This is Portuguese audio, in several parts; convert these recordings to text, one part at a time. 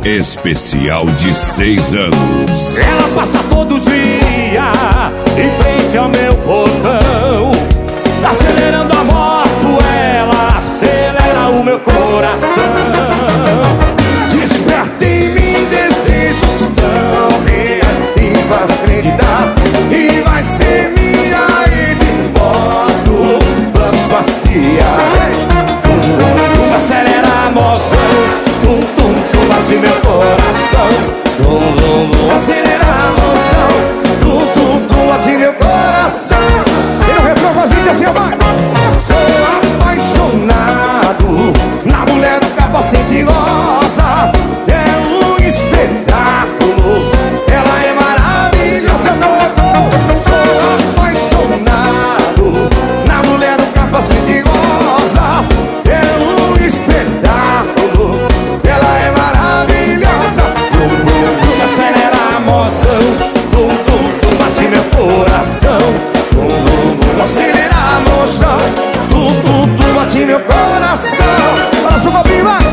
especial de 6 anos. Ela passa todo dia em frente ao meu portão, acelerando a moto, ela acelera o meu coração. Desperta em mim desejos tão reais, me faz acreditar e vai ser minha e de moto vamos passear. Acelera a emoção, bate meu coração. Acelera a emoção, bate meu coração. E no refrão com a gente assim, vai. Tô apaixonado na mulher do capacete rosa. É um espetáculo, ela é maravilhosa. Tô apaixonado na mulher do capacete rosa. É um espetáculo, ela é maravilhosa. Acelera a emoção, bate meu coração. Acelera a emoção, bate meu coração. Fala, sua copinha, vai!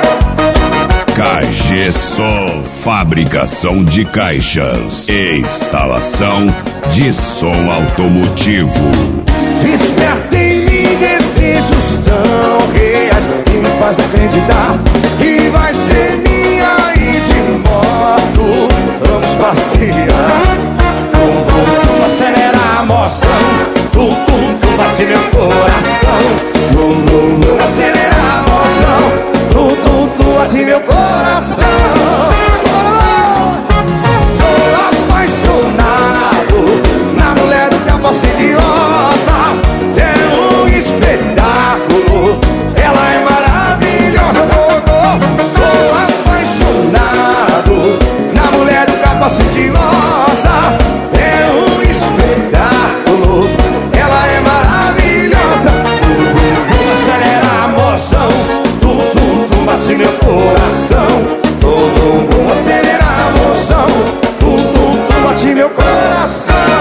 KG Som, fabricação de caixas e instalação de som automotivo. Desperta em mim desejos tão reais que me faz acreditar e vai ser minha e de moto vamos passear. Acelera a emoção, bate meu coração. Acelera a emoção, bate meu coração. Tô apaixonado na mulher do capacete rosa. É um espetáculo, ela é maravilhosa. Tô apaixonado na mulher do capacete rosa. É um espetáculo, ela é maravilhosa. Acelera a emoção, bate meu coração. Acelera a emoção, bate meu coração.